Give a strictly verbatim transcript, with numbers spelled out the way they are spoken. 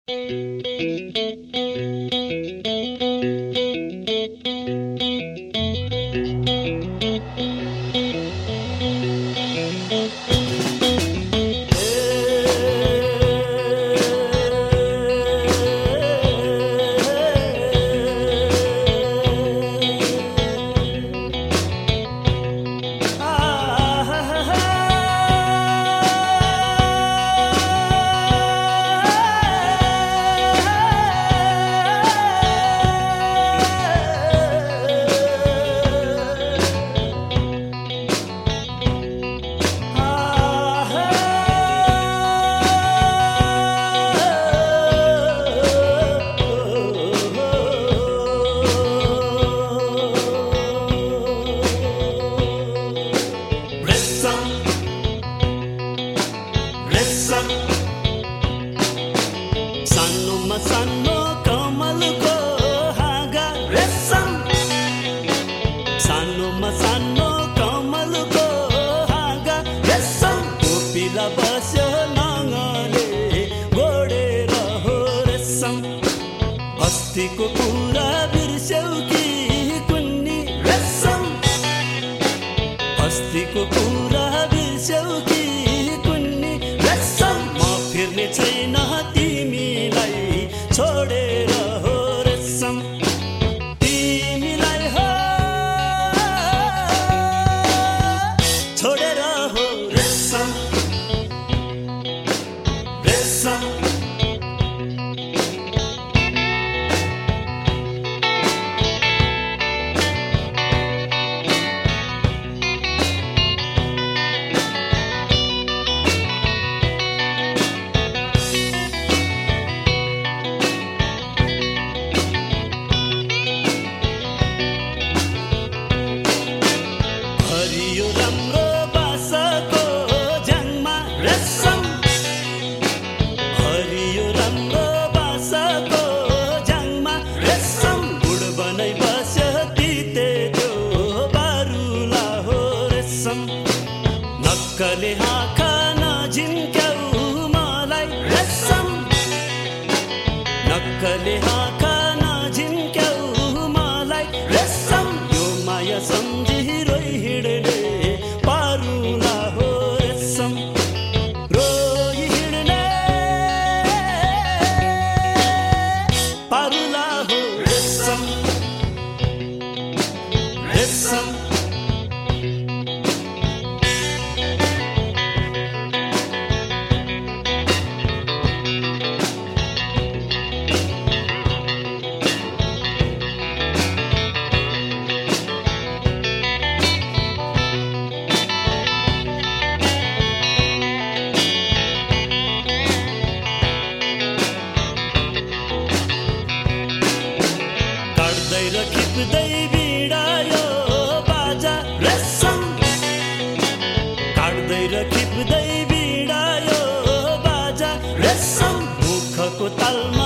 सानोमा सानो कमलको हाँगा रेशम, सानोमा सानो कमलको हाँगा रेशम, कोपिला बस्यो नाङ्गले गोडेर हो रेशम। अस्तिको कुरा बिर्स्यौ कि कुन्नी रेशम, अस्तिको कुरा बिर्स्यौ कि कुन्नी रेशम। म फिर्ने छैन तिमीलाई छोडेर हो रेशम, तिमीलाई हो छोडेर हो रेशम, रेशम। हरियो राम्रो बासाको ज्याङमा रेशम, हरियो राम्रो बासाको ज्याङमा रेशम। बुढ बनाइ बस्यो तिते त्यो बारुला हो रेशम, नक्कले आँखा नझिन्क्याउ मलाई रेशम, नक्कले आँखा नझिन्क्याउ मलाई रेशम। यो माया सम्झी रोइ हिँड्ने पारुला हो रेशम, रोइ हिँड्ने पारुला हो रेशम, रेशम। काट्दै र खिच्दै बिडायो बाजा रेशम, काट्दै र खिच्दै बिडायो बाजा रेशम। मुखको तालमा